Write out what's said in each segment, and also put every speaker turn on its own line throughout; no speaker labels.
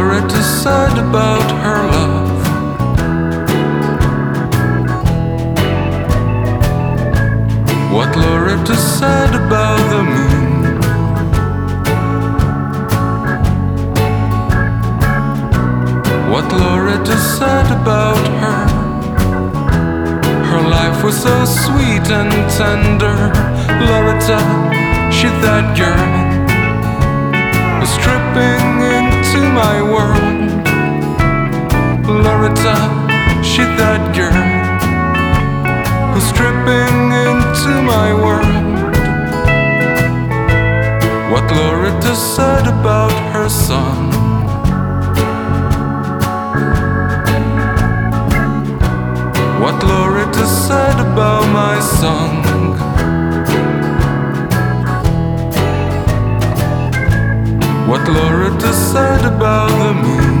Loretta said about her love. What Loretta said about the moon. What Loretta said about her. Her life was so sweet and tender. Loretta, she that girl, was tripping into my world. Loretta, she that girl, who's tripping into my world. What Loretta said about her son. What Loretta said about my song. What Loretta said about the moon.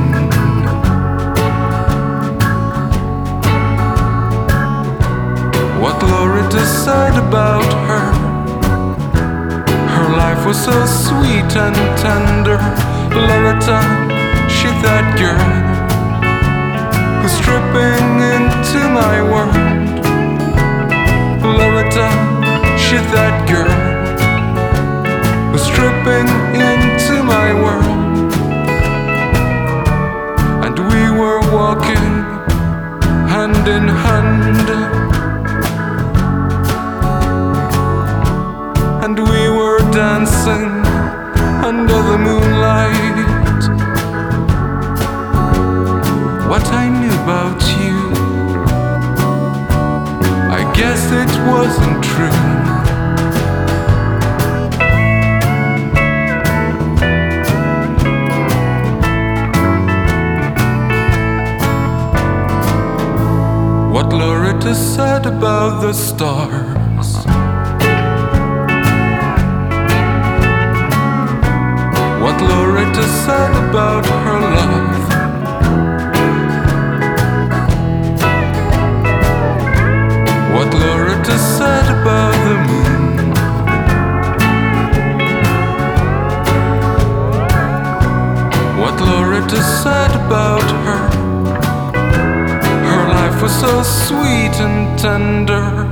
What Loretta said about her. Her life was so sweet and tender. Loretta, she that girl, who's tripping into my world. Loretta, she that girl, who's tripping into my world. And we were walking hand in hand, and we were dancing under the moonlight. What I knew about you, I guess it wasn't true. What Loretta said about the stars. What Loretta said about her love. What Loretta said about the moon. What Loretta said about her. Her life was so sweet and tender.